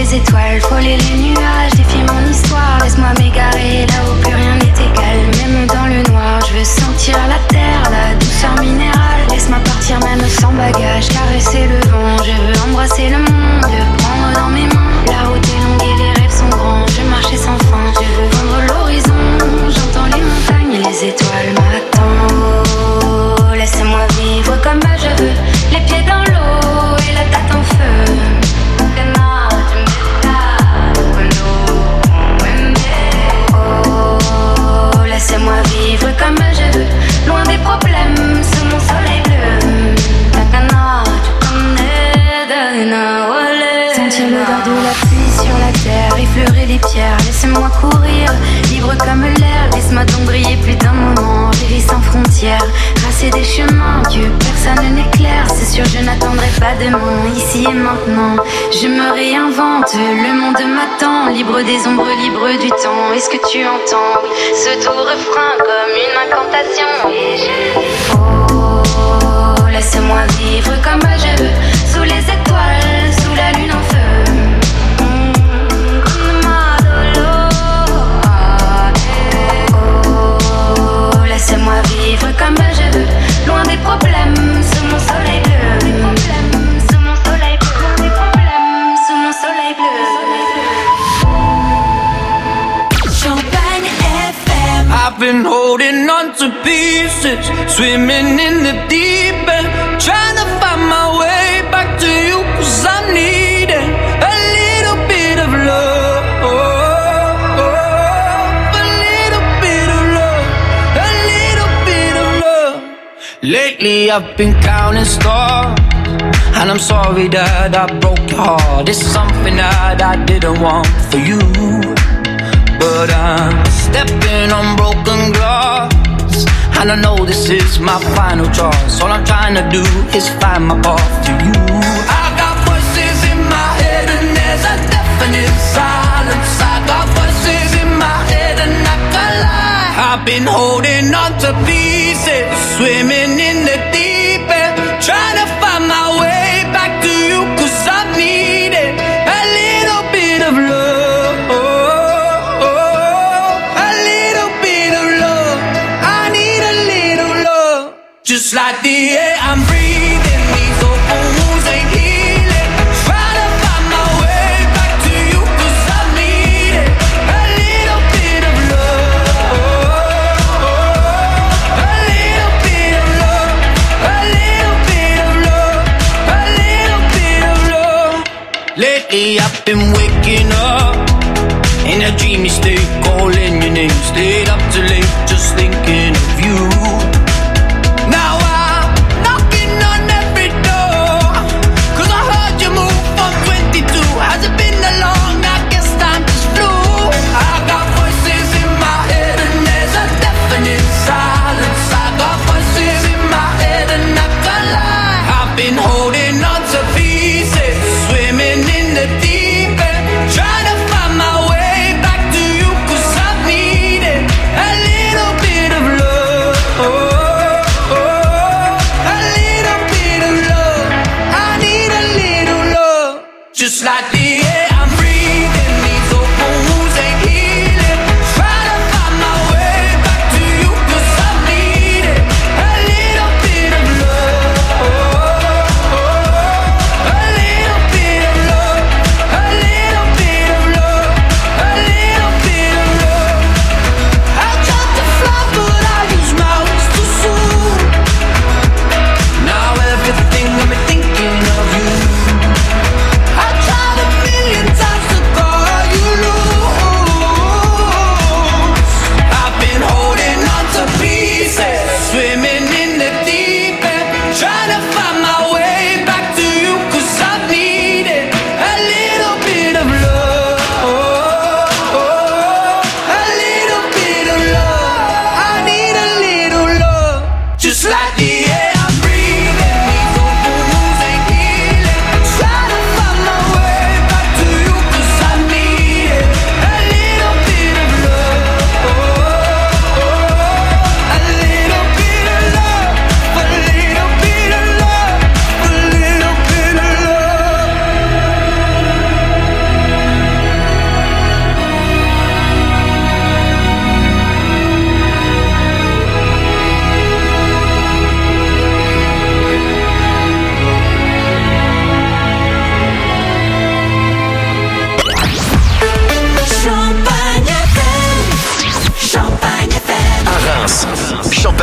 les étoiles, frôler les nuages, défier mon histoire. Laisse-moi m'égarer là où plus rien n'est égal. Même dans le noir, je veux sentir la terre, la douceur minérale. Laisse-moi partir même sans bagage, caresser le vent. Je veux embrasser le monde, le prendre dans mes mains. La route est longue et les rêves sont grands. Je veux marcher sans fin, je veux vendre l'horizon. J'entends les montagnes et les étoiles m'attendent. Oh, laissez-moi vivre comme je veux, les pieds dans l'eau et la tête en feu. Oh, laissez-moi vivre comme je veux, loin des problèmes, sous mon soleil bleu. Sentir l'odeur de la pluie sur la terre, effleurer les pierres, laissez-moi courir, libre comme l'air, laisse-moi donc briller plus d'un moment, rêver sans frontières, tracer des chemins que personne n'éclaire, c'est sûr je n'attendrai pas demain, ici et maintenant, je me réinvente, le monde m'attend, libre des ombres, libre du temps, est-ce que tu entends, ce doux refrain comme une incantation, et oh, laissez-moi vivre comme je veux, sous les étoiles, sous la lune en feu. Laissez-moi vivre comme je veux, loin des problèmes, sous mon soleil bleu. Des problèmes, sous mon soleil bleu. Des problèmes, sous mon soleil bleu. Champagne FM. I've been holding on to pieces, swimming in the deep end, trying to find my way back to you, 'cause I'm needing a little bit of love. Lately I've been counting stars, and I'm sorry that I broke your heart. It's something that I didn't want for you, but I'm stepping on broken glass, and I know this is my final choice. All I'm trying to do is find my path to you. I got voices in my head and there's a definite silence. I got voices in my head and I can't lie. I've been holding on to pieces, swimming in the deep end, trying to find my way back to you, 'cause I needed a little bit of love, a little bit of love. I need a little love, just like the air I'm breathing. These open wounds ain't healing, trying to find my way back to you, 'cause I needed a little bit of love, a little bit of love, a little bit of love, a little bit of love. Lately I've been waking up in a dreamy state, calling your name, stayed up too late, just thinking of you. Now I'm knocking on every door, 'cause I heard you move from 22. Has it been that long? I guess time just flew. I got voices in my head and there's a definite silence. I got voices in my head and I can't lie. I've been holding on to pieces, swimming in the deep end, trying to find my way back to you, 'cause I needed a little bit of love.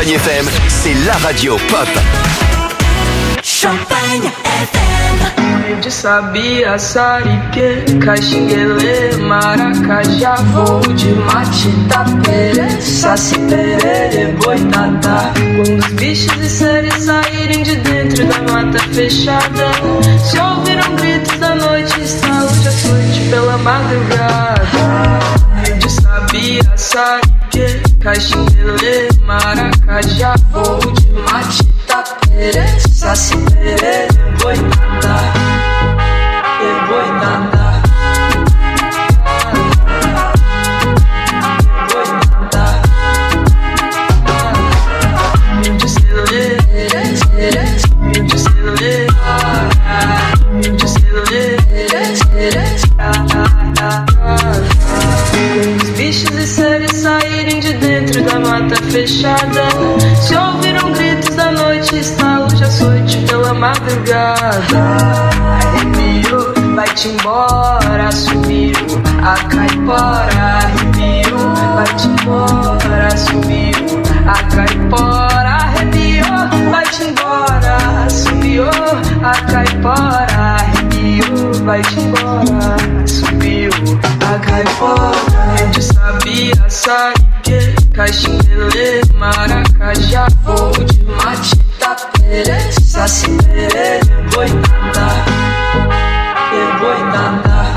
Champagne FM, c'est la radio pop. Champagne FM. De sabia, sarique, caxinguele, maracajá, voo de mate, tapere, saci, perere, boitatá. Quando os bichos e seres saírem de dentro da mata fechada, se ouviram gritos da noite, estalo de açoite pela madrugada. De sabia, sarique, caxinguele, maracajá, voo de mate, tapere, saci, perere, boitatá. Boitatá. Quando os bichos e seres saírem de dentro da mata fechada, se ouviram gritos da noite, estalo de açoite pela madrugada. Arrepio, vai-te embora, sumiu a caipora. Arrepio, vai-te embora, sumiu a caipora. Arrepio, vai-te embora, sumiu a caipora. Arrepio, vai-te embora, sumiu a caipora. De sabia, sarique, caxinguele, maracajá, voo de mate, tapere, saci, perere, boitatá. Boitatá.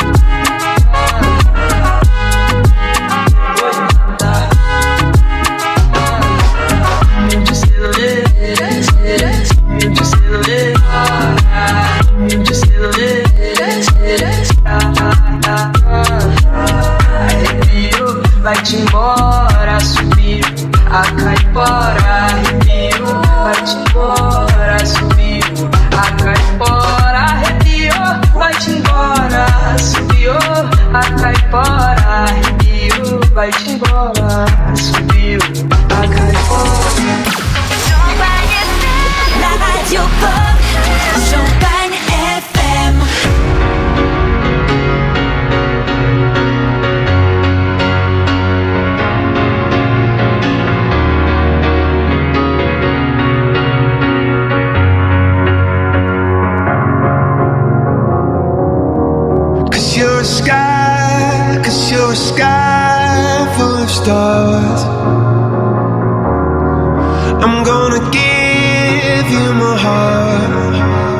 Boitatá. De celulê, de celulê, de celulê, arrepio, vai-te embora, subiu a caipora. Arrepio, vai-te embora, subiu a caipora. Arrepio, vai-te embora, subiu a caipora. Arrepio, vai-te embora, subiu a caipora. La radio pop, Champagne FM. Cause you're a sky full of stars. I'm gonna give you my heart.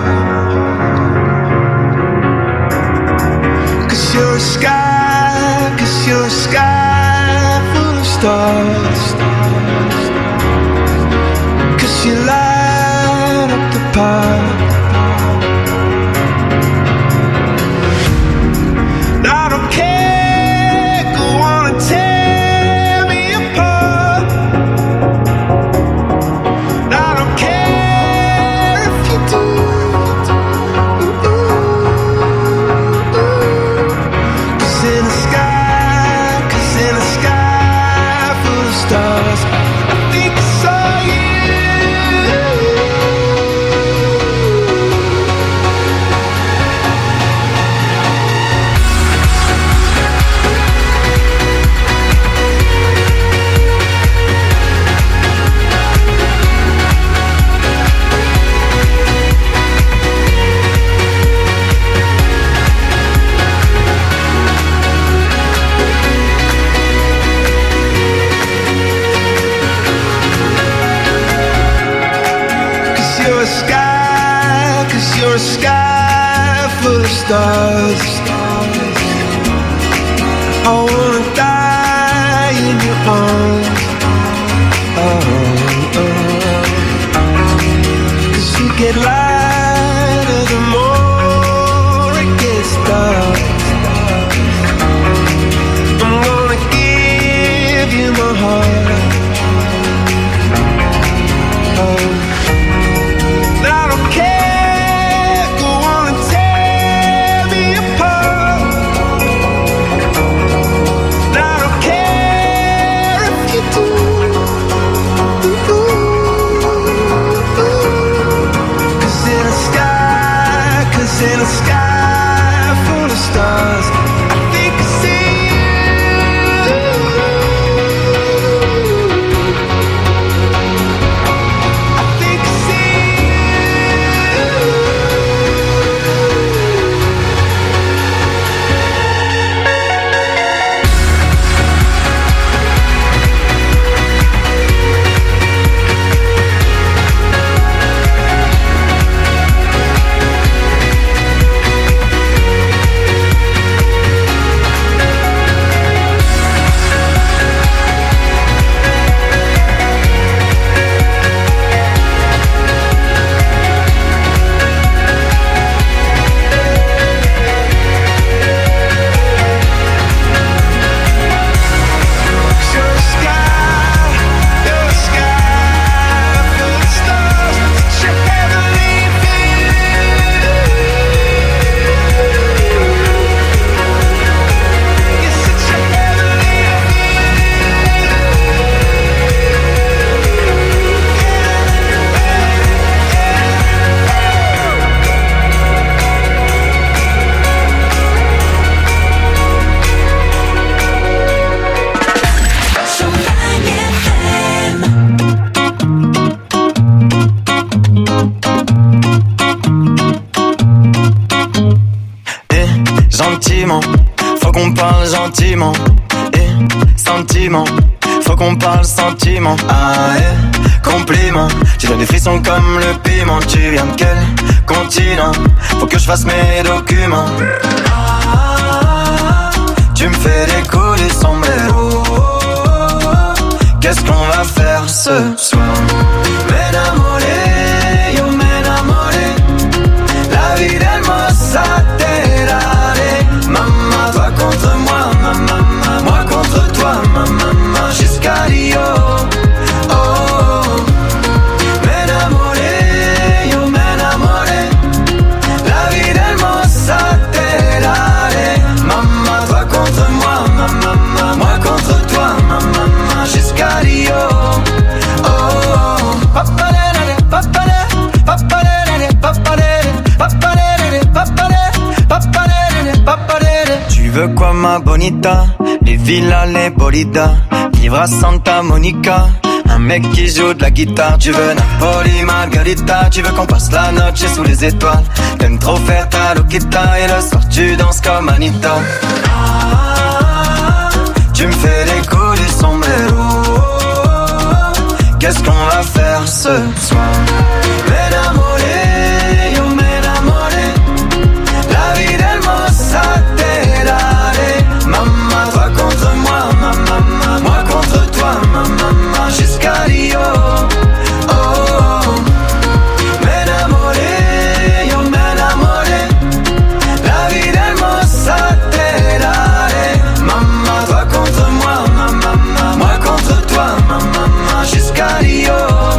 Cause you're a sky full of stars. Cause you light up the park. I don't care, go on and tear me apart. I don't care if you do. Cause in a sky full of stars, I think I saw you. You're a sky full of stars. I wanna die in your arms. Cause you get lighter the more it gets dark. I'm gonna give you my heart. I don't care. sentiment, faut qu'on parle gentiment. Et sentiment, faut qu'on parle sentiment. Ah compliment, tu donnes des frissons comme le piment. Tu viens de quel continent? Faut que je fasse mes documents. Tu me fais décoller sombrero. Qu'est-ce qu'on va faire ce soir? M'enamoré, yo m'enamoré. La vida hermosa te daré. Maman, toi contre moi, maman, moi contre toi, maman, jusqu'à Rio. Oh, m'enamoré, yo m'enamoré. La vida hermosa te daré. Maman, toi contre moi, maman, moi contre toi, maman, jusqu'à Rio. Oh, papalere, papalere, papalere, papalere, papalere, papalere, papalere, papalere. Tu veux quoi ma bonita? Les villas, les bolidas, vivre à Santa Monica. Un mec qui joue de la guitare. Tu veux Napoli, Margarita. Tu veux qu'on passe la noche sous les étoiles. T'aimes trop faire ta loquita. Et le soir tu danses comme Anita. Tu me fais décoller sombrero. Qu'est-ce qu'on va faire ce soir? M'enamoré, yo m'enamoré. La vida hermosa te daré. Maman, toi contre moi, maman, moi contre toi, maman, jusqu'à Rio. Oh, m'enamoré, yo m'enamoré. La vida hermosa te daré. Maman, toi contre moi, maman, moi contre toi, maman, jusqu'à Rio.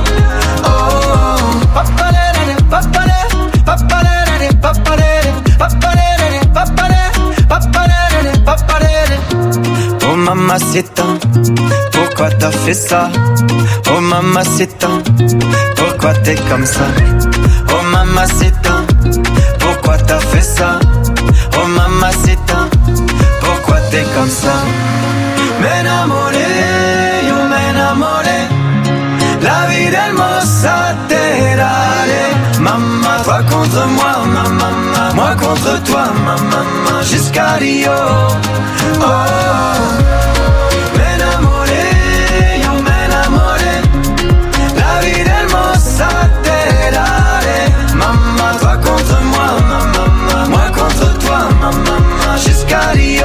Oh, papalere, papalere, papalere, papalere, papalere, papalere, papalere, papalere. Oh mamacita, pourquoi t'as fait ça? Oh mamacita, pourquoi t'es comme ça? Oh mamacita, pourquoi t'as fait ça? Oh mamacita, pourquoi t'es comme ça? M'enamoré, yo m'enamoré. La vida hermosa te daré. Maman, toi contre moi, maman, moi contre toi, maman, jusqu'à Rio. Oh, m'enamoré, yo m'enamoré. La vida hermosa te daré. Maman, toi contre moi, maman, moi contre toi, maman, jusqu'à Rio.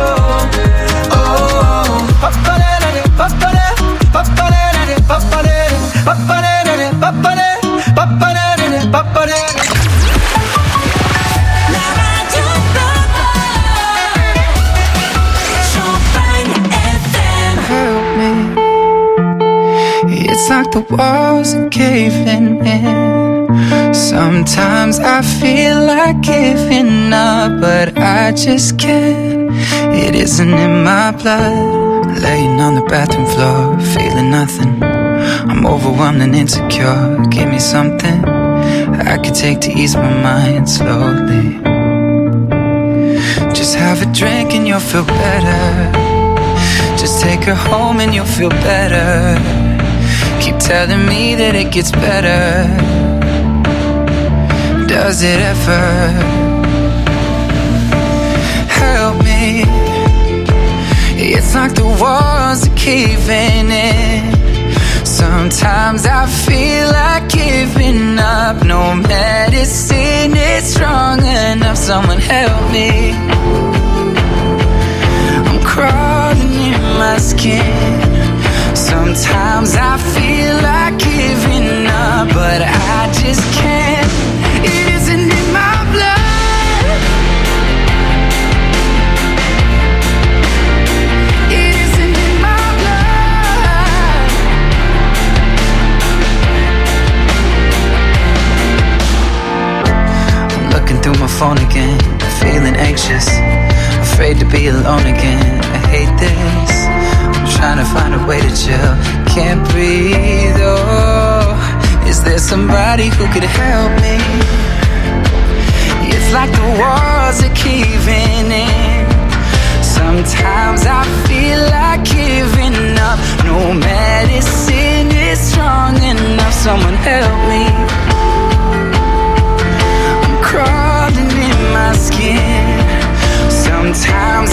Oh, papalere, papalere, papalere, papalere, papalere, papalere, papalere, papalere. La radio Pop, Champagne FM. Help me. It's like the walls are caving in. Sometimes I feel like giving up, but I just can't. It isn't in my blood. Laying on the bathroom floor, feeling nothing. I'm overwhelmed and insecure. Give me something I could take to ease my mind slowly. Just have a drink and you'll feel better. Just take her home and you'll feel better. Keep telling me that it gets better. Does it ever? Help me. It's like the walls are caving in. Sometimes I feel like giving up. No medicine is strong enough. Someone help me. I'm crawling in my skin. Sometimes I feel like giving up, but I just can't. It isn't in my blood. It isn't in my blood. I'm looking through my phone again, feeling anxious, afraid to be alone again. I hate this. I'm trying to find a way to chill. Can't breathe, oh. Is there somebody who could help me? It's like the walls are caving in. Sometimes I feel like giving up. No medicine is strong enough. Someone help me. I'm crawling in my skin. Sometimes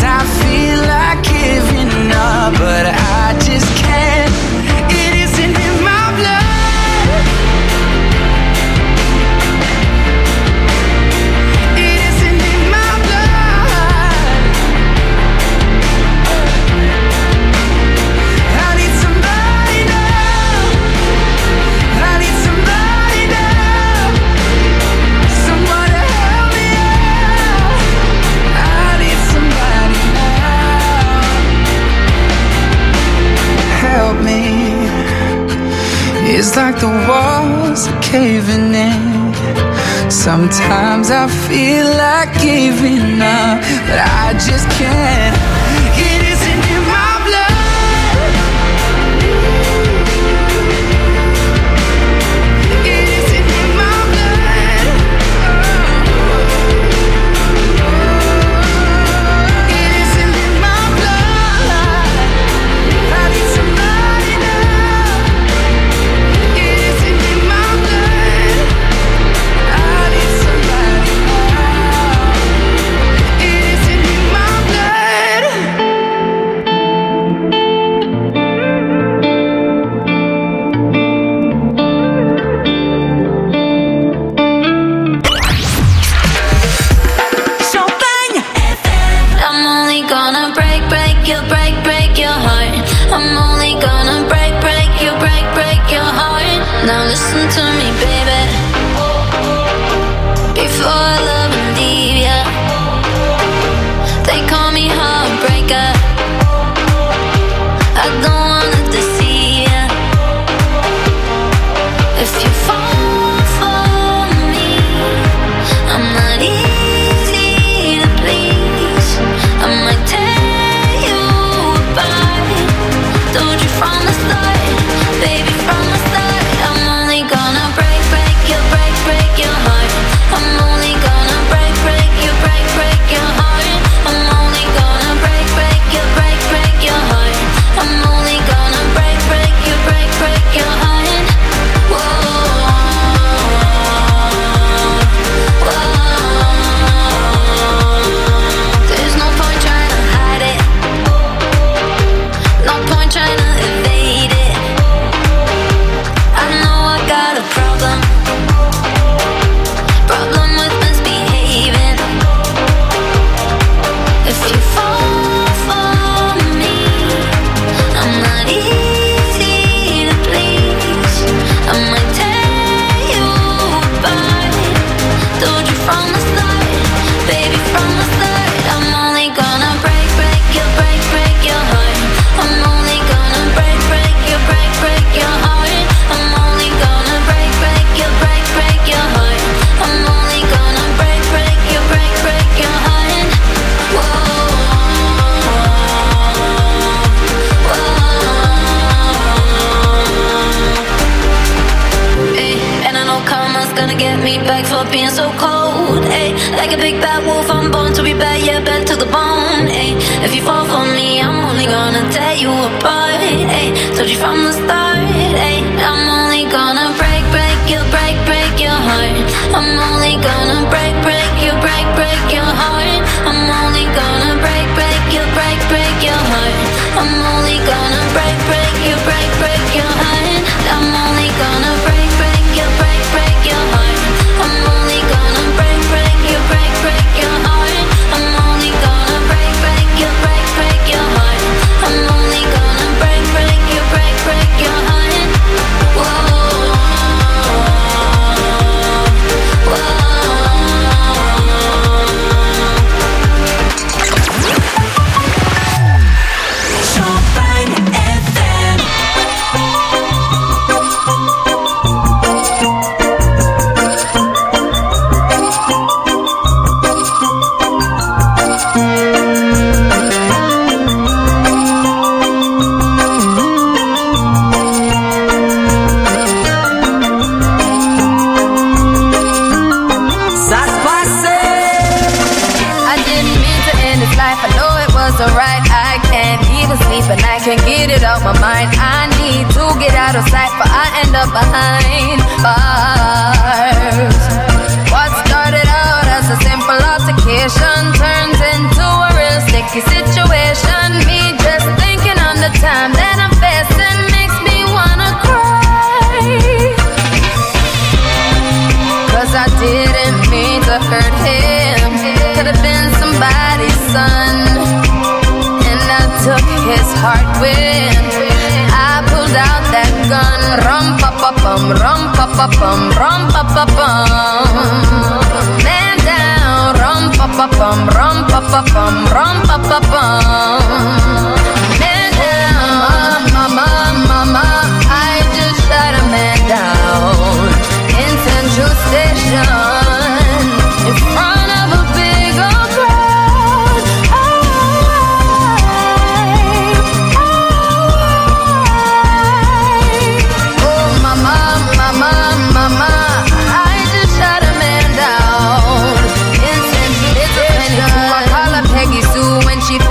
It's like the walls are caving in. Sometimes I feel like giving up, but I just can't. It isn't in my blood. It isn't in my blood. It isn't in my blood. I need somebody now. It isn't in my blood. I need somebody now. It isn't in my blood. Champagne. I'm only gonna break your heart. I'm only gonna break your heart. Now listen to me, baby. Before I love and leave ya, they call me heartbreaker. I don't wanna deceive ya. If you fall for me, I'm not easy to please. I might tear you apart. Told you from the start, baby, from the start. I'm only gonna break your heart. I'm only gonna break your heart. I'm only gonna break your heart. I'm only gonna break your heart. Whoa, there's no point trying to hide it. No point trying to evade it. I know I got a problem with misbehaving. If you fall for me, I'm not easy to please. I might tear you apart. Told you from the start, baby, from the start. I'm only gonna break your heart. I'm only gonna break your heart. I'm only gonna break your heart. I'm only gonna break your heart. Ay, and I know karma's gonna get me back for being so cold. Ay, like a big bad wolf, I'm born to be bad, yeah, bad to the bone. Ay, if you fall for me, I'm only gonna tear you apart. Ay, told you from the start. Ay, I'm only gonna break your heart. I'm only gonna break your heart. I'm only gonna break your heart. I'm only gonna break your heart. I'm only gonna break your heart. I'm only gonna break your heart. I'm only gonna break your heart. I'm only gonna break your heart. Champagne FM. Ça se passait. I didn't mean to end this life. I know it was alright. I can't even sleep and I can't get it out my mind. I need to get out of sight, but I end up behind bars. What started out as a simple altercation turns into a real sticky situation. Me just thinking on the time that I'm facing makes me wanna cry. 'Cause I didn't mean to hurt him. Could've been somebody's son, and I took his heart when I pulled out that gun. Rum pa pa bum, rum pa pa bum, rum pa pa bum. Man down, rum pa pa bum, rum pa pa bum, rum pa pa bum. Man down, mama, mama, I just shot a man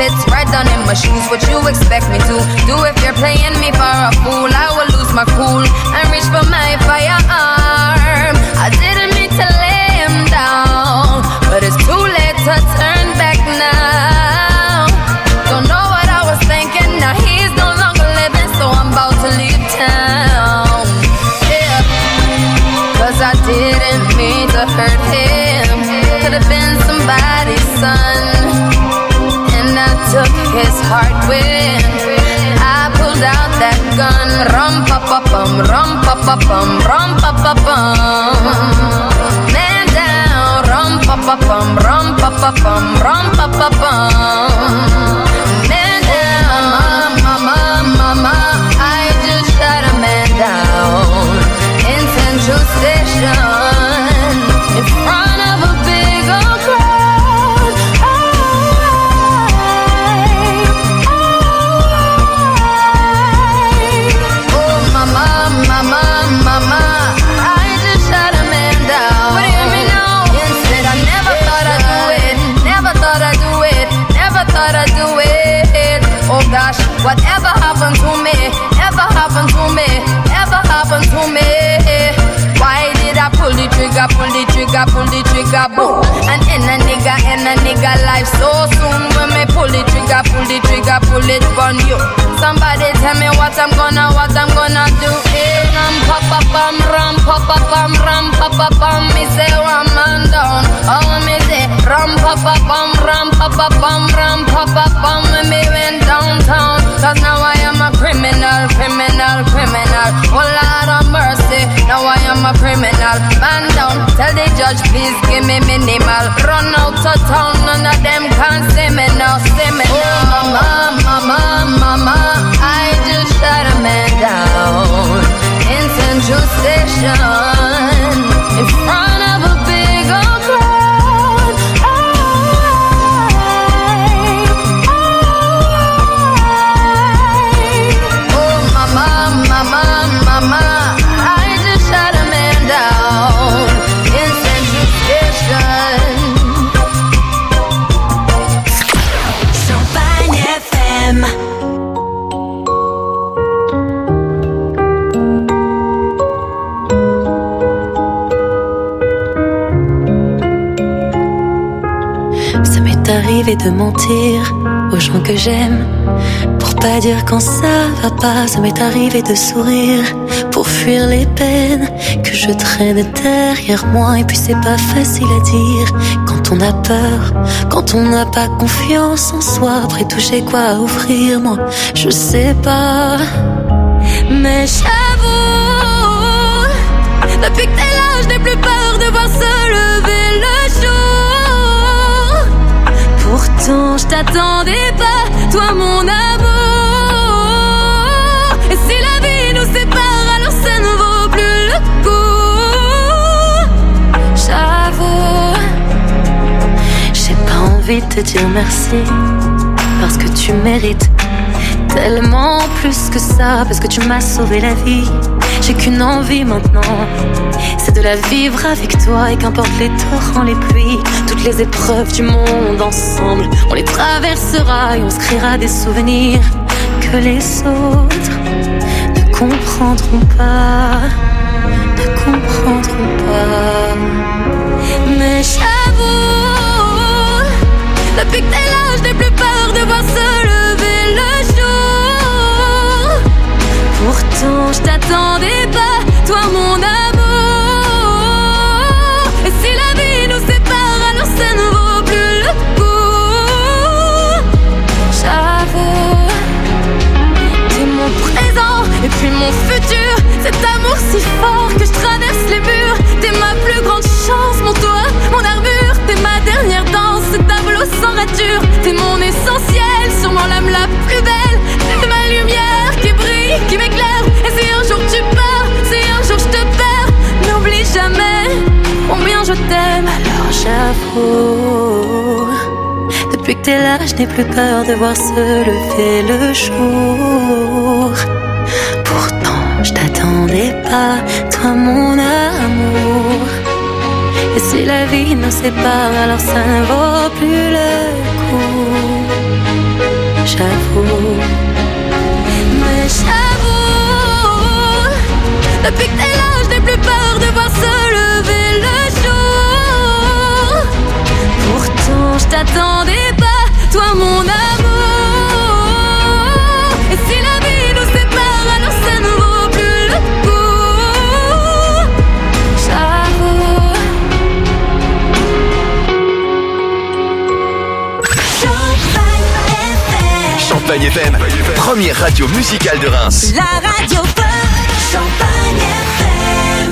fits right down in my shoes. What you expect me to do if you're playing me for a fool? I will lose my cool and reach for my firearm. I didn't mean to lay him down, but it's too late to turn back now. Don't know what I was thinking, now he's no longer living, so I'm about to leave town. Yeah, 'cause I didn't mean to hurt him. Could've been somebody's son, and I took his heart with. I pulled out that gun. Rum pa pa bum, rum pa pa bum, rum pa pa bum. Man down, rum pa pa bum, rum pa pa bum, rum pa pa bum. Man down, mama, mama, I just shot a man down in Central Station in front of a big old crowd. Oh, mama, mama, mama, I just shot a man down. But hear me now, instead I never thought I'd do it, never thought I'd do it, never thought I'd do it. Oh gosh, whatever happened to me, ever happened to me, ever happened to me. Why did I pull the trigger, pull the trigger, pull the trigger, boom? And in a nigga life so soon. When me pull the trigger, pull it on you. Somebody tell me what I'm gonna do. Ram pa pa pam, ram pa pa pam, ram pa pa pam. Me say ram man down, oh me say ram pa pa pam, ram pa pa pam, ram pa pa pam. Me went downtown, 'cause now I am a criminal. Oh Lord of mercy, now I am a criminal. Man down, tell the judge please give me minimal. Run out of town, none of them can see me now, see me now. Oh mama, mama, I just shot a man down in Central Station in front of a big old crowd. Oh mama, mama, mama, I just shot a man down in Central Station. Champagne FM. Ça m'est arrivé de mentir aux gens que j'aime pour pas dire quand ça va pas. Ça m'est arrivé de sourire pour fuir les peines que je traîne derrière moi. Et puis c'est pas facile à dire quand on a peur, quand on n'a pas confiance en soi. Après tout j'ai quoi à offrir, moi je sais pas. Mais j'avoue, depuis que t'es là je n'ai plus peur de voir se lever le jour. Pourtant je t'attendais pas, toi mon amour. Et si la vie nous sépare, alors ça ne vaut plus le coup. J'avoue, j'ai pas envie de te dire merci, parce que tu mérites tellement plus que ça, parce que tu m'as sauvé la vie. J'ai qu'une envie maintenant, c'est de la vivre avec toi. Et qu'importe les torrents, les pluies, toutes les épreuves du monde ensemble, on les traversera et on se créera des souvenirs que les autres ne comprendront pas, ne comprendront pas. Mais j'avoue, depuis que t'es là, je n'ai plus peur de voir se lever le jour. Pourtant je t'attendais pas, toi mon amour. Et si la vie nous sépare, alors ça ne vaut plus le coup. J'avoue, t'es mon présent et puis mon futur. Cet amour si fort que je traverse les murs. T'es ma plus grande chance, mon toit, mon armure. T'es ma dernière danse, ce tableau sans rature. T'es mon essentiel, sûrement l'âme la plus belle. T'es ma lumière qui brille, qui m'éclaire. Et si un jour tu pars, si un jour je te perds, n'oublie jamais combien je t'aime. Alors j'avoue, depuis que t'es là, je n'ai plus peur de voir se lever le jour. Pourtant je t'attendais pas, toi mon amour. Et si la vie nous sépare, alors ça ne vaut plus le coup. Depuis que t'es là, je n'ai plus peur de voir se lever le jour. Pourtant, je t'attendais pas, toi mon amour. Et si la vie nous sépare, alors ça ne vaut plus le coup. J'avoue. Champagne FM, première radio musicale de Reims. La radio Champagne FM.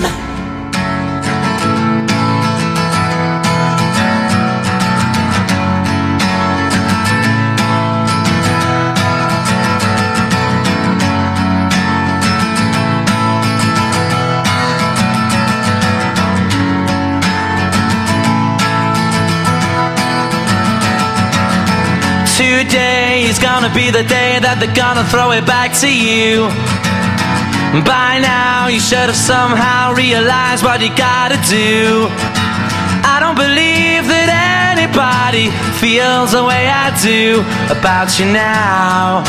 Today is gonna be the day that they're gonna throw it back to you. By now you should have somehow realized what you gotta do. I don't believe that anybody feels the way I do about you now.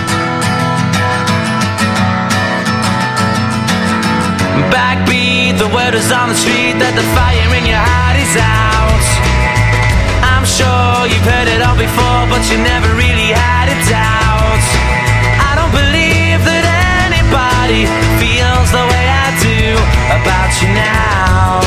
Backbeat, the word is on the street that the fire in your heart is out. I'm sure you've heard it all before, but you never really had a doubt. I don't believe that anybody feels the way I do about you now.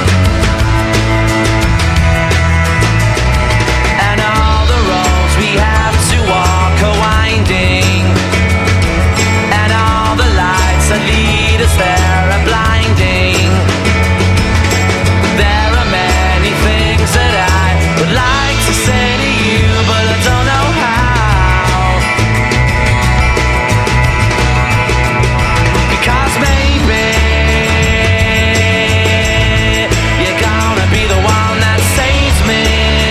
And all the roads we have to walk are winding, and all the lights that lead us there are blinding. There are many things that I would like to say to you, but I don't know how. Because maybe you're gonna be the one that saves me.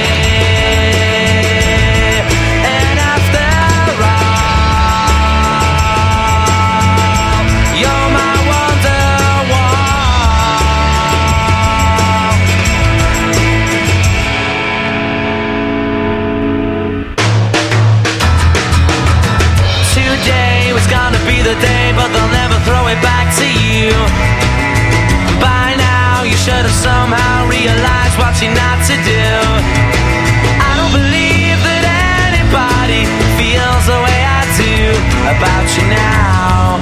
And after all, you're my wonderwall. Today was gonna be the day, but they'll never throw it back to you. By now you should have somehow realized what you're not to do. I don't believe that anybody feels the way I do about you now.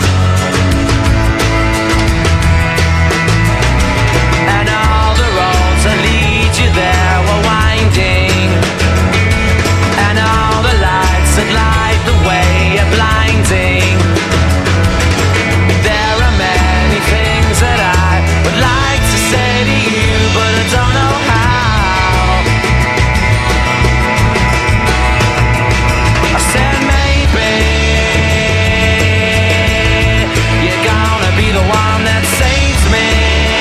And all the roads that lead you there were winding, and all the lights that light the way are blinding. There are many things that I would like to say to you, but I don't know how. I said maybe you're gonna be the one that saves me.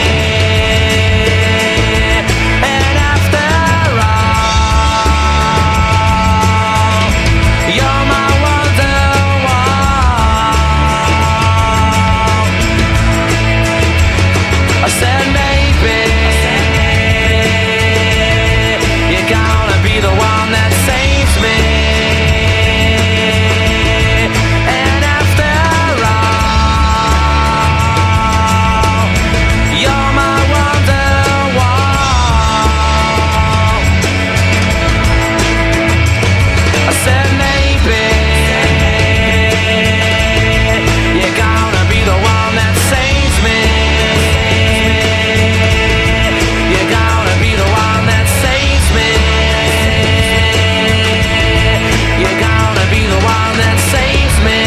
And after all, you're my wonderwall. I said maybe you're gonna be the one that saves me. And after all, you're my wonderwall. I said maybe you're gonna be the one that saves me. You're gonna be the one that saves me. You're gonna be the one that saves me.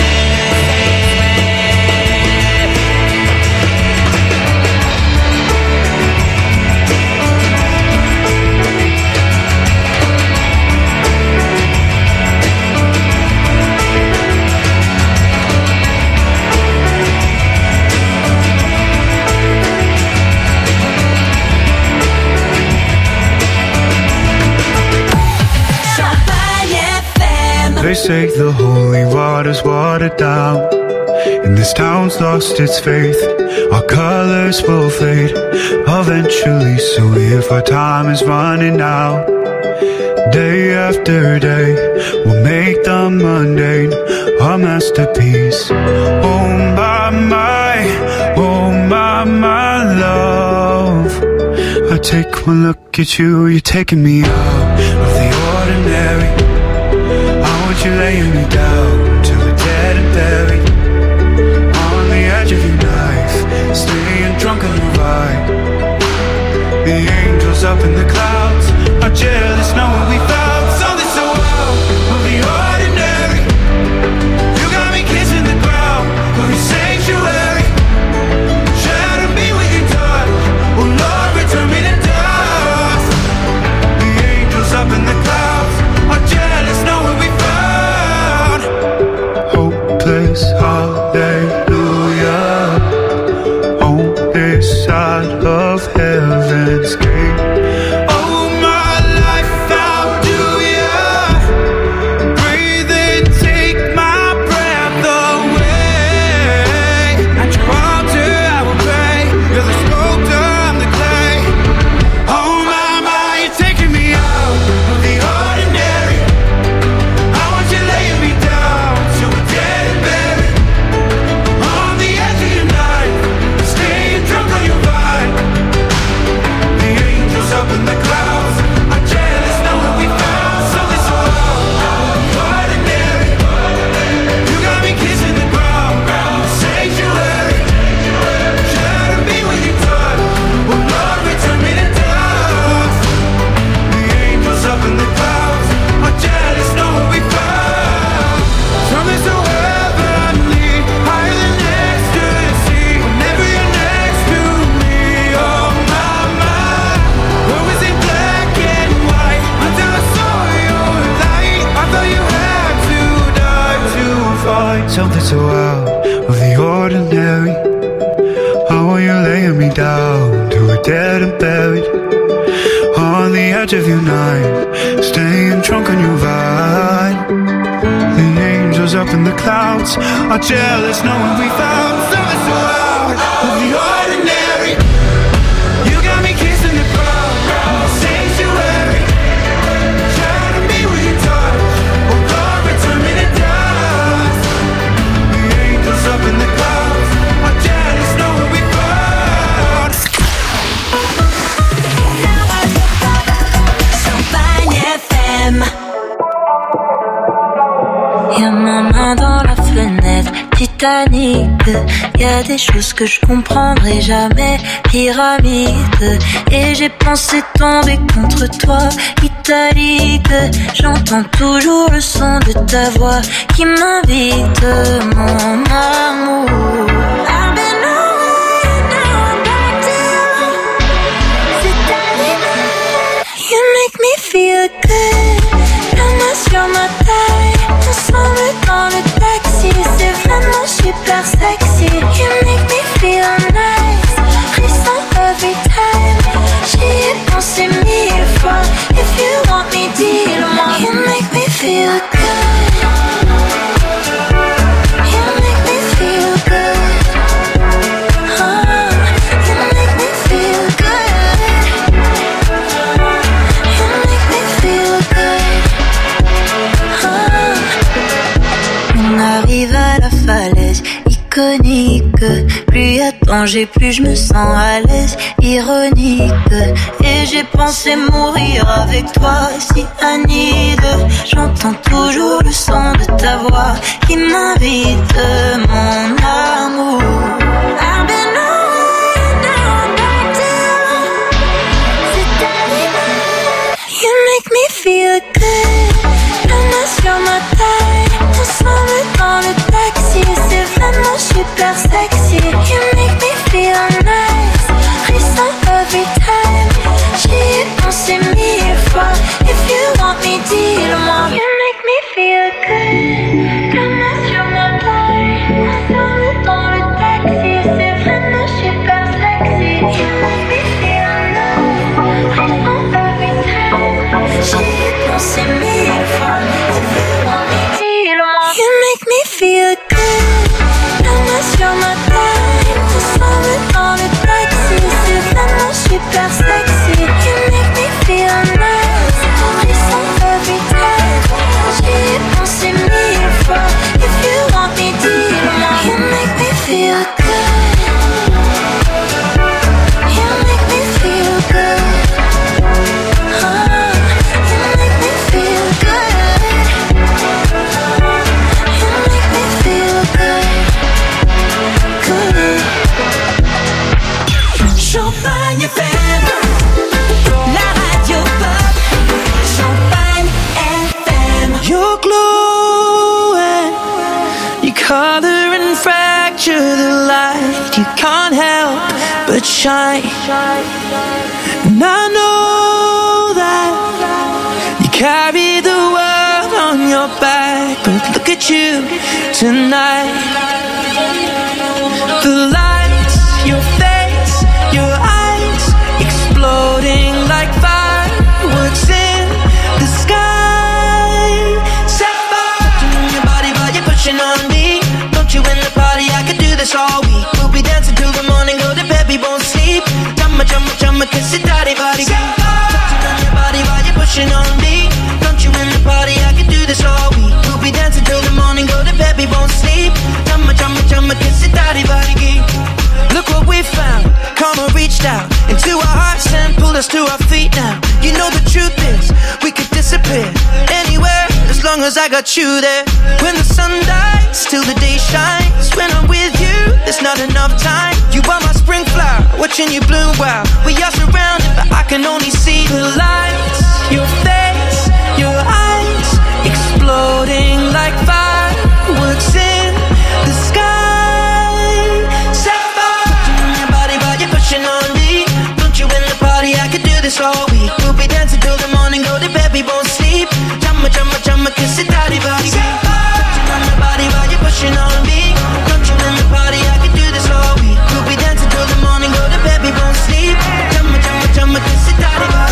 Champagne FM. They say the holy water's watered down, and this town's lost its faith. Our colors will fade eventually, so if our time is running out, day after day, we'll make the mundane our masterpiece. Oh my, oh Take one look at you, you're taking me out of the ordinary. How would you lay me down till we're dead and buried? On the edge of your knife, staying drunk on the ride. The angels up in the clouds are jealous knowing we found something so out of the ordinary. You got me kissing the ground of your sanctuary. Shadow me with your touch, oh Lord, return me to dust. The angels up in the clouds are jealous knowing we found hopeless hallelujah on this side of heaven's gate. Oh my life, how do ya breathe and take my breath away? At your altar I will pray. You're the sculptor, I'm the clay. Oh my, you're taking me out of the ordinary. I want you laying me down till we're dead and buried. On the edge of your knife, staying drunk on your vine. The angels up in the clouds are jealous knowing we found something so out of the ordinary. You got me kissing the ground, sanctuary. Shadow me with your touch, oh Lord, return me to dust. The angels up in the clouds are jealous knowing we found something so heavenly, higher than ecstasy. Whenever you're next to me, oh my, what was it black and white until I saw your light? I thought you had to die to find something so out of the ordinary. How are you laying me down till we're dead and buried? On the edge of your knife, staying drunk on your vine. The angels up in the clouds are jealous knowing we found something so out of the ordinary. You got me kissing the ground, sanctuary. Shadow me with your touch, oh Lord, return me to dust. The angels up in the clouds are jealous knowing we found. Champagne FM. Y'a ma main dans la fenêtre, Titanic. Y'a des choses que je comprendrai jamais, pyramide. Et j'ai pensé tomber contre toi, italique. J'entends toujours le son de ta voix qui m'invite, mon amour. I've been away, now I'm back to you. C'est animé, you make me feel good. La main sur ma taille, ensemble dans le taxi. C'est vraiment super sexy. You make me feel nice, frisson every time. J'y ai pensé 1000 fois. If you want me, dis-le-moi. You make me feel good. You make me feel good. You make me feel good. You make me feel good. On arrive à la falaise iconique. Plus y a danger, plus je me sens à l'aise. Ironique. Et j'ai pensé mourir avec toi, si Anide. J'entends toujours le son de ta voix qui m'invite, mon amour. I've been away, now I'm back to you. C'est animé, you make me feel good. La main sur ma taille, ensemble dans le taxi. C'est vraiment super sexy. You make me feel nice, frisson every time. J'y ai pensé 1000 fois. If you want me, dis-le-moi. You make me feel good. La main sur ma taille, ensemble dans le taxi. C'est vraiment super sexy. You make me feel nice, frisson every time. J'y ai pensé 1000 fois. If you want me, dis-le-moi. You make me feel good. La main sur ma taille, ensemble dans le taxi. C'est vraiment super sexy. You make me feel nice, frisson every time. J'y ai pensé 1000 you can't help but shine. And I know that you carry the world on your back, but look at you tonight. The lights, your face, your eyes, exploding like fireworks in the sky. Set fire to your body while you're pushing on me. Don't you in the party, I could do this all week. We'll be dancing till the morning, go to bed, we won't sleep. Chumma, chumma, chumma, kiss it, daddy, body. Touching on your body while you're pushing on me. Don't you in the party, I could do this all week. We'll be dancing till the morning, go to bed, we won't sleep. Chumma, chumma, chumma, kiss it, daddy, body. Look what we found, karma reached out into our hearts and pulled us to our feet now. You know the truth is, we could disappear anywhere as long as I got you there. When the sun dies, till the day shines. When I'm with you, there's not enough time. You are my spring flower, watching you bloom wild. We are surrounded, but I can only see the lights. Your face, your eyes, exploding like fireworks in the sky. Set fire to your body while you're pushing on me. Don't you in the party, I could do this all week. We'll be dancing till the morning, go to bed, we won't sleep. Chumma, chumma, chumma, kiss it, daddy, body. Touching on your body while you're pushing on me. Don't you in the party, I could do this all week. We'll be dancing till the morning, go to bed, we won't sleep. Chumma, chumma, chumma, kiss it, daddy, body.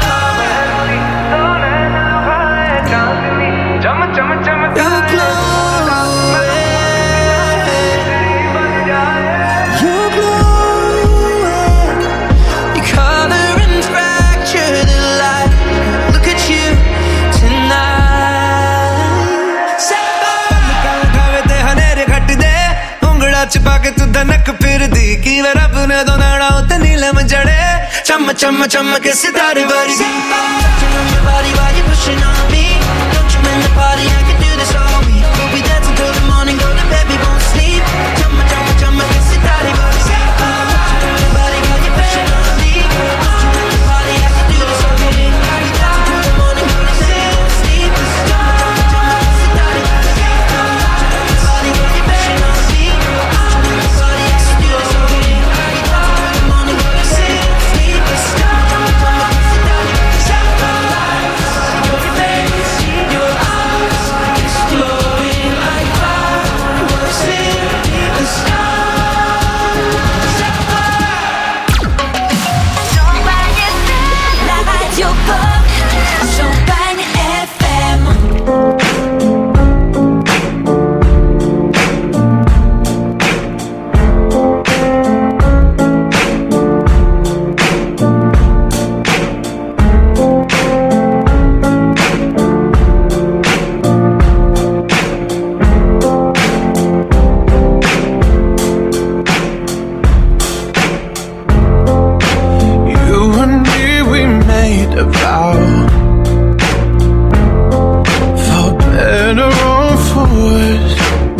छुपा के तू धनक फिर दी की वे रब ने दो नाड़ा उते नीलम जड़े चम चम चम के सितारे बारी body while you're pushing on me. Don't you in the party, I can do this all week. We'll be dancing till the morning, go to bed, we won't sleep. Chumma, chumma, chumma, que sitaré, body. Body while you're pushing on me. Don't you in the party, I can do this all week. We'll be dancing till the morning, go to bed, we won't sleep. Chumma, chumma, chumma, que sitaré, body. Body while you're pushing on me. Don't you in the party, I can do this all week. We'll be dancing till the morning, go to bed, we won't sleep. Chumma, chumma, chumma, que sitaré, body. Your face, your eyes, exploding like fireworks in the sky. Champagne FM, la radio pop. Champagne FM. You and me, we made a vow, for better or for worse.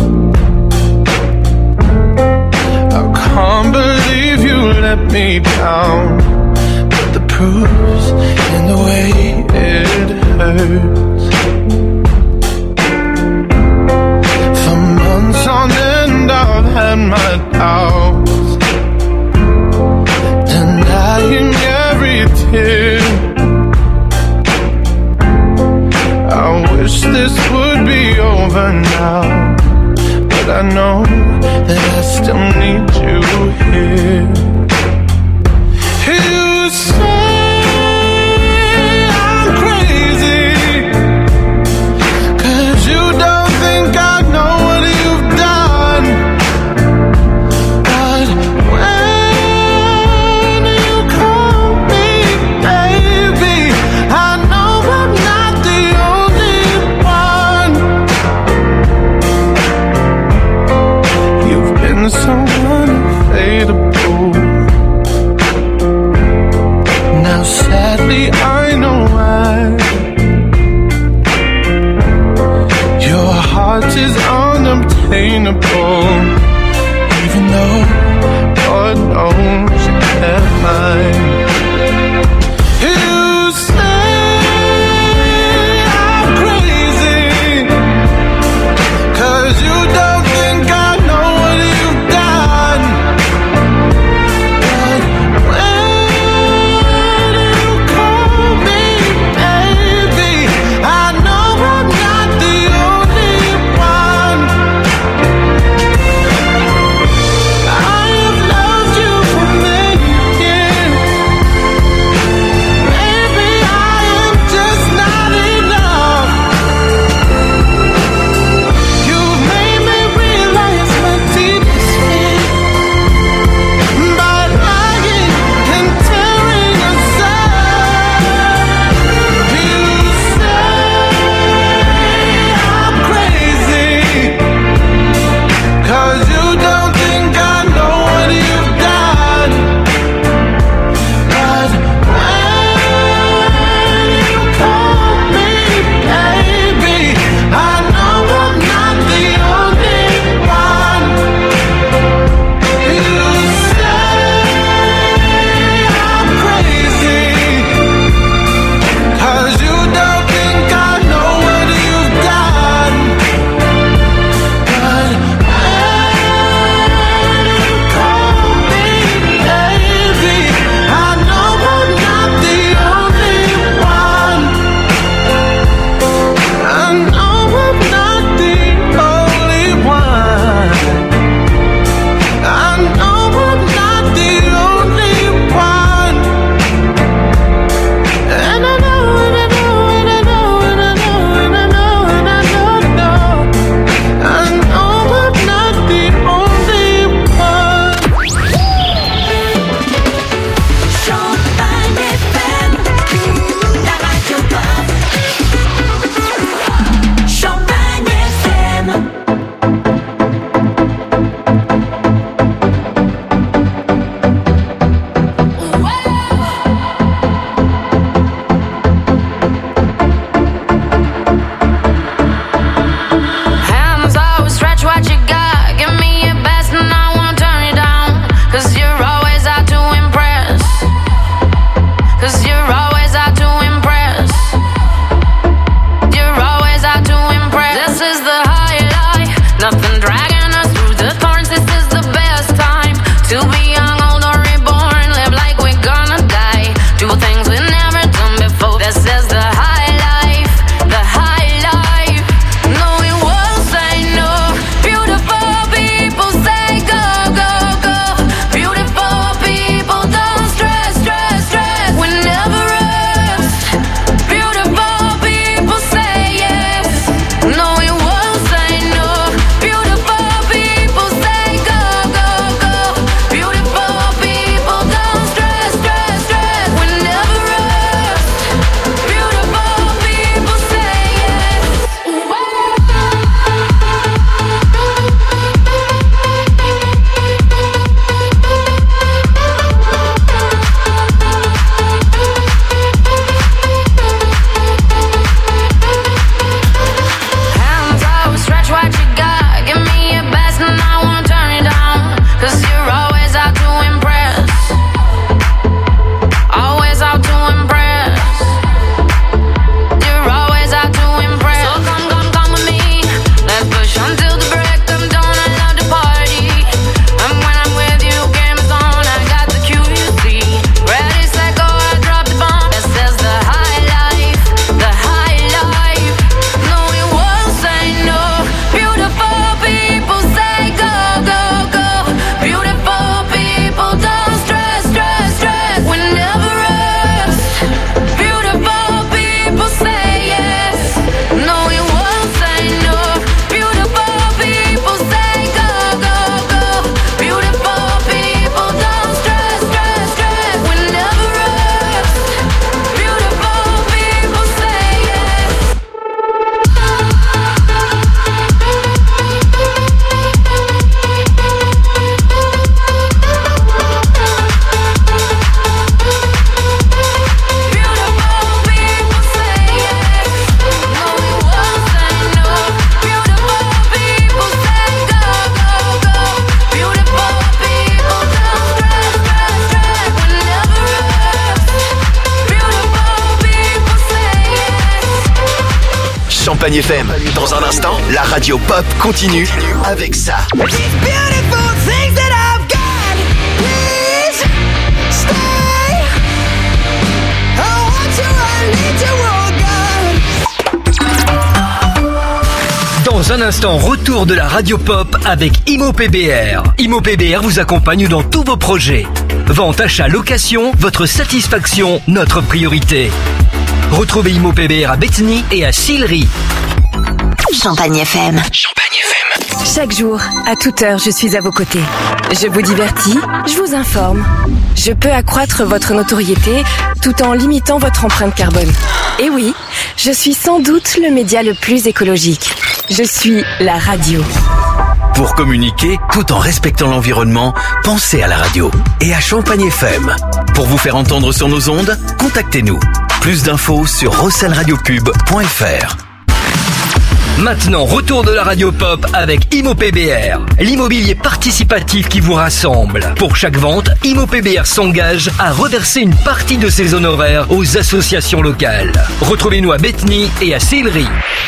I can't believe you let me down, but the proof's in the way it hurts. For months on end, I've had my doubts, denying every tear. I wish this would be over now, but I know that I still need you here. You say I'm crazy, 'cause you don't think I know what you've done. But when you call me baby, I know I'm not the only one. You've been so unfadable. Now sadly I know why. Your heart is unobtainable, even though God knows you can't mine. You say I'm crazy, 'cause you don't think I know what you've done. Champagne FM. Dans un instant, la radio pop continue avec ça. Dans un instant, retour de la radio pop avec Imo PBR. Imo PBR vous accompagne dans tous vos projets. Vente, achat, location, votre satisfaction, notre priorité. Retrouvez Imo PBR à Bethany et à Sillery. Champagne FM. Chaque jour, à toute heure, je suis à vos côtés. Je vous divertis, je vous informe. Je peux accroître votre notoriété tout en limitant votre empreinte carbone. Et oui, je suis sans doute le média le plus écologique. Je suis la radio. Pour communiquer tout en respectant l'environnement, pensez à la radio et à Champagne FM. Pour vous faire entendre sur nos ondes, contactez-nous. Plus d'infos sur rosselradiopub.fr. Maintenant, retour de la radio pop avec Imo PBR, l'immobilier participatif qui vous rassemble. Pour chaque vente, Imo PBR s'engage à reverser une partie de ses honoraires aux associations locales. Retrouvez-nous à Bethany et à Sillery.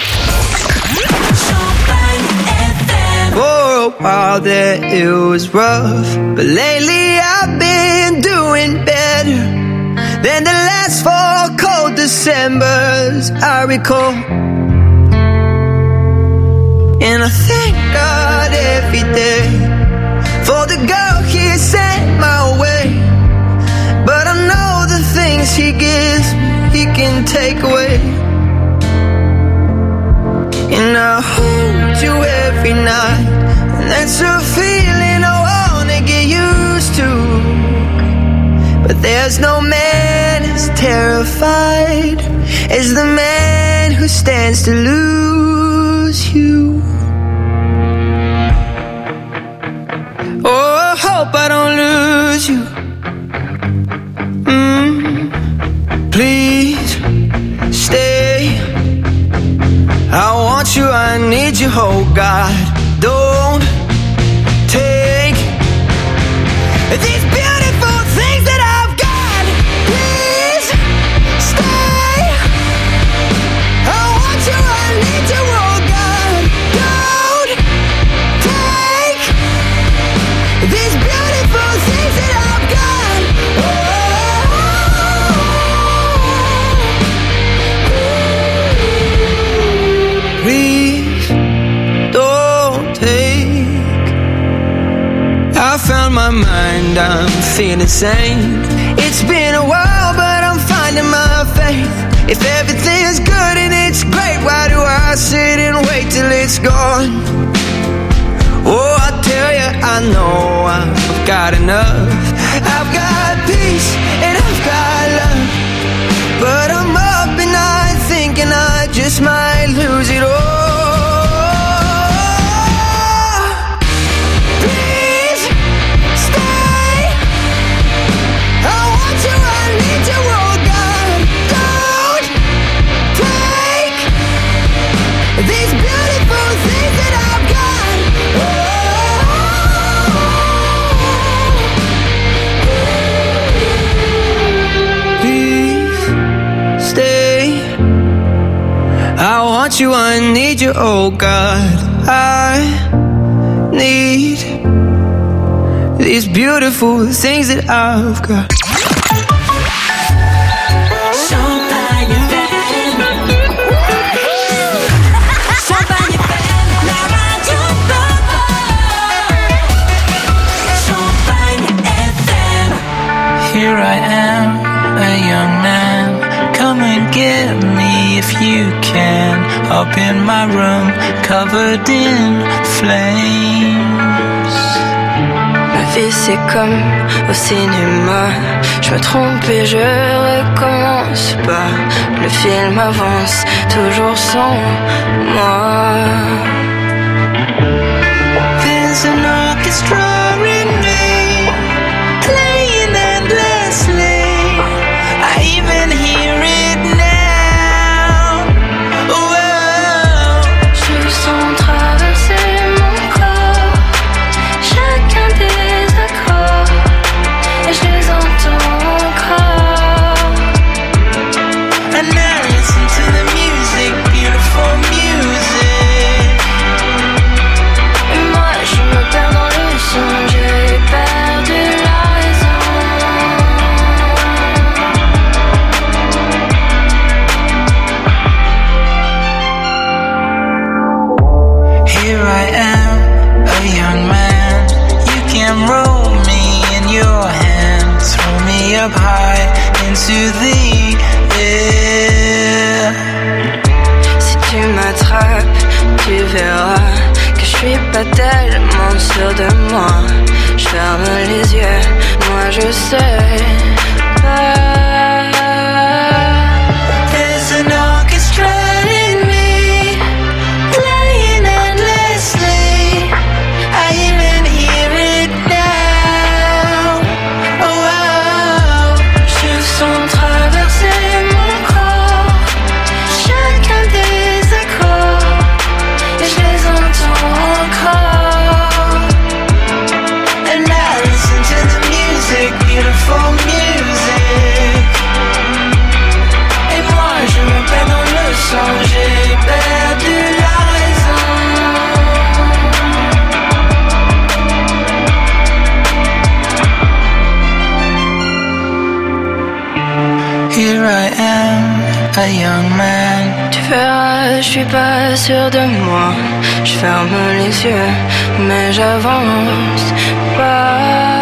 For a while there it was rough, but lately I've been doing better than the last 4 cold Decembers I recall. And I thank God every day for the girl He sent my way. But I know the things He gives me, He can take away. And I hold you every night, and that's a feeling I wanna get used to. But there's no man as terrified as the man who stands to lose you. Oh, I hope I don't lose you. Please stay. I want you, I need you, oh God. Don't take these beautiful things that I've got. Please stay. I want you, I need you, oh God. Don't take these beautiful things that I've got. Please don't take. I found my mind, I'm feeling sane. It's been a while, but I'm finding my faith. If everything's good and it's great, why do I sit and wait till it's gone? Oh, I tell you, I know I've got enough. I've got peace and I've got love. But I'm up and I'm thinking I just might lose it all. Please stay. I want you, I need you, oh God. Don't take these beautiful things that I've got. Please stay. I want you, I need you, oh God. I need these beautiful things that I've got. Champagne FM. Champagne FM, la radio pop. Champagne FM. Here I am, a young man. Come and get me if you can. Up in my room, covered in flames. Ma vie c'est comme au cinéma. Je me trompe et je recommence pas. Le film avance toujours sans moi. There's an orchestra in me, playing endlessly. I even hear it now. Whoa. Je sens traverser mon corps chacun des accords et je les entends encore. And now listen to the music, beautiful music. pas tellement sûre de moi. Je ferme les yeux, moi je sais pas. There's an orchestra in me, playing endlessly. I even hear it now. Oh, oh. Je sens traverser mon corps, chacun des accords, et je les entends encore. And I listen to the music, beautiful music. Et moi je me perds dans le son, j'ai perdu la raison. Here I am, a young man. Tu verras, je suis pas sûre de moi. Je ferme les yeux, mais j'avance pas.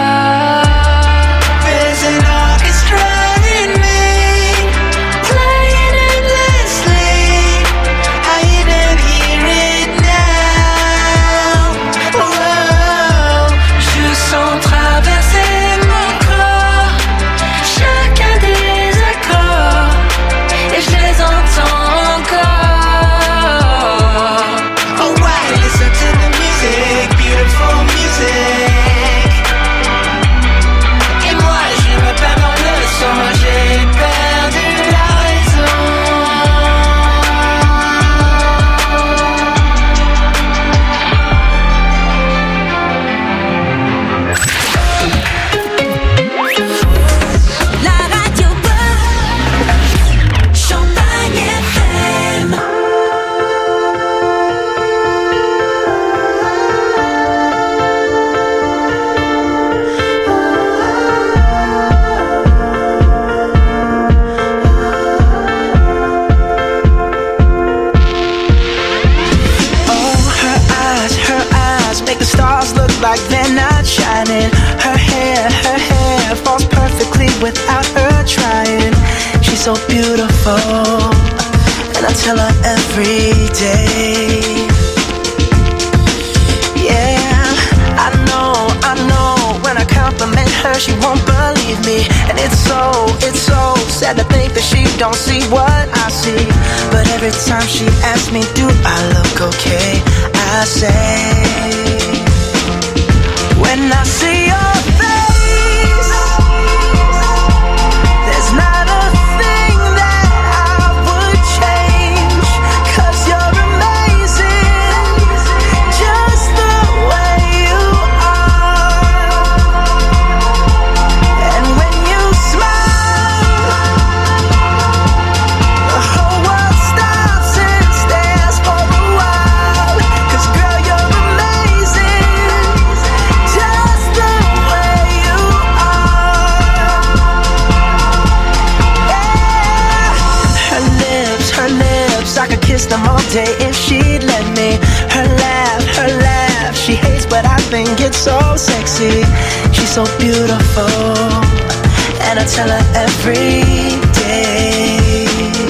There's an orchestra in me, playing endlessly. I even hear it now. Oh, oh. Je sens traverser mon corps, chacun des accords, et je les entends encore. Oh, I listen to the music, beautiful music. Et moi je me perds dans le son, j'ai perdu la raison. La radio pop, Champagne FM. Oh, her eyes make the stars look like they're not shining. Her hair falls perfectly without her trying. She's so beautiful, and I tell her every day. Yeah, I know, when I compliment her, she won't believe me. And it's so sad to think that she don't see what I see. But every time she asks me, do I look okay? I say, when I see your face, there's not a thing that I would change. 'Cause you're amazing, just the way you are. And when you smile, the whole world stops and stares for a while. 'Cause girl, you're amazing, just the way you are. Yeah. Her lips, I could kiss them all day if she'd let me. Her laugh, she hates but I think it's so sexy. She's so beautiful, and I tell her every day.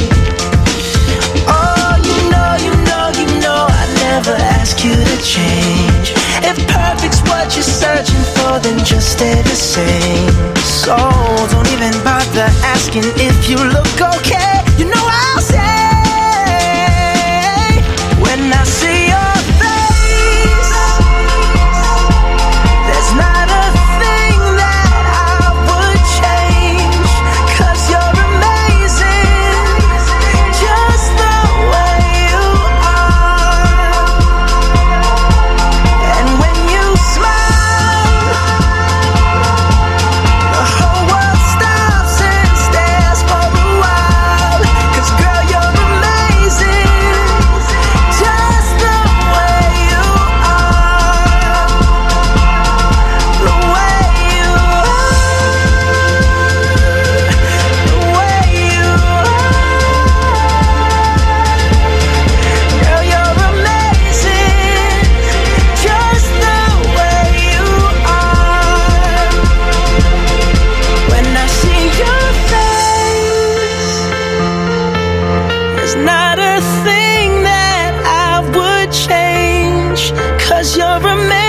Oh, you know, I never ask you to change. If perfect's what you're searching for, then just stay the same. So don't even bother asking if you look okay. You know I'll say, when I see your face, there's not a thing that I would change. 'Cause you're amazing, just the way you are. And when you smile, the whole world stops and stares for a while. 'Cause 'cause you're a man.